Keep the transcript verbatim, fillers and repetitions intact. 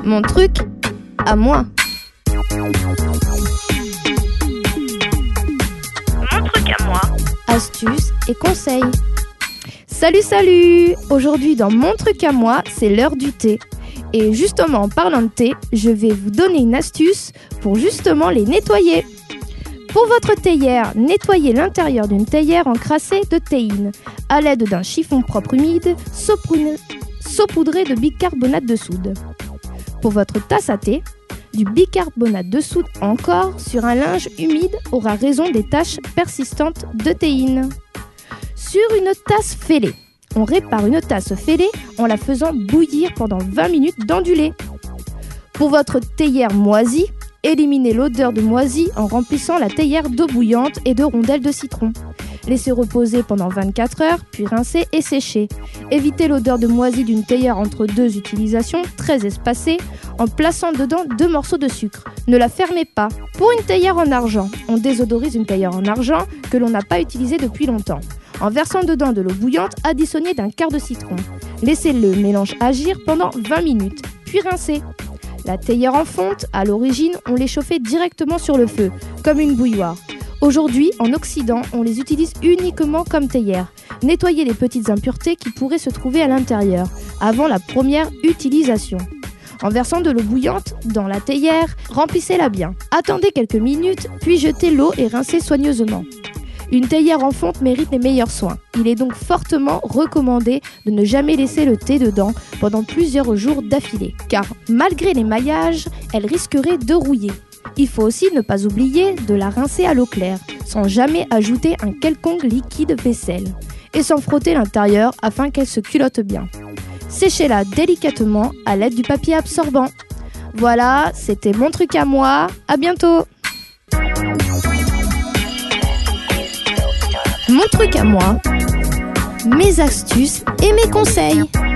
Mon truc à moi. Mon truc à moi. Astuces et conseils. Salut, salut! Aujourd'hui, dans mon truc à moi, c'est l'heure du thé. Et justement, en parlant de thé, je vais vous donner une astuce pour justement les nettoyer. Pour votre théière, nettoyez l'intérieur d'une théière encrassée de théine à l'aide d'un chiffon propre humide saupoudré de bicarbonate de soude. Pour votre tasse à thé, du bicarbonate de soude encore sur un linge humide aura raison des taches persistantes de théine. Sur une tasse fêlée, on répare une tasse fêlée en la faisant bouillir pendant vingt minutes dans du lait. Pour votre théière moisie, éliminez l'odeur de moisi en remplissant la théière d'eau bouillante et de rondelles de citron. Laissez reposer pendant vingt-quatre heures, puis rincez et séchez. Évitez l'odeur de moisi d'une théière entre deux utilisations très espacées en plaçant dedans deux morceaux de sucre. Ne la fermez pas. Pour une théière en argent, on désodorise une théière en argent que l'on n'a pas utilisée depuis longtemps. En versant dedans de l'eau bouillante additionnée d'un quart de citron. Laissez le mélange agir pendant vingt minutes, puis rincez. La théière en fonte, à l'origine, on les chauffait directement sur le feu, comme une bouilloire. Aujourd'hui, en Occident, on les utilise uniquement comme théière. Nettoyez les petites impuretés qui pourraient se trouver à l'intérieur, avant la première utilisation. En versant de l'eau bouillante dans la théière, remplissez-la bien. Attendez quelques minutes, puis jetez l'eau et rincez soigneusement. Une théière en fonte mérite les meilleurs soins. Il est donc fortement recommandé de ne jamais laisser le thé dedans pendant plusieurs jours d'affilée, car malgré l'émaillage, elle risquerait de rouiller. Il faut aussi ne pas oublier de la rincer à l'eau claire, sans jamais ajouter un quelconque liquide vaisselle, et sans frotter l'intérieur afin qu'elle se culotte bien. Séchez-la délicatement à l'aide du papier absorbant. Voilà, c'était mon truc à moi. À bientôt! Mon truc à moi, mes astuces et mes conseils.